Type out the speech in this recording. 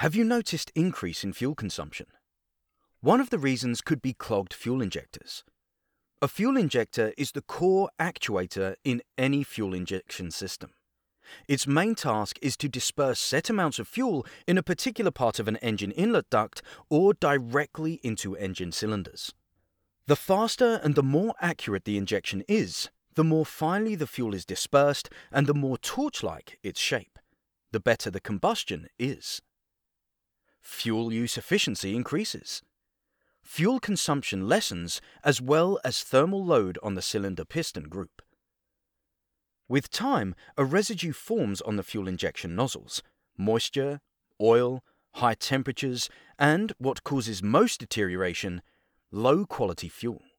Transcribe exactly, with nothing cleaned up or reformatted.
Have you noticed increase in fuel consumption? One of the reasons could be clogged fuel injectors. A fuel injector is the core actuator in any fuel injection system. Its main task is to disperse set amounts of fuel in a particular part of an engine inlet duct or directly into engine cylinders. The faster and the more accurate the injection is, the more finely the fuel is dispersed and the more torch-like its shape, the better the combustion is. Fuel use efficiency increases. Fuel consumption lessens as well as thermal load on the cylinder piston group. With time, a residue forms on the fuel injection nozzles: moisture, oil, high temperatures, and, what causes most deterioration, low-quality fuel.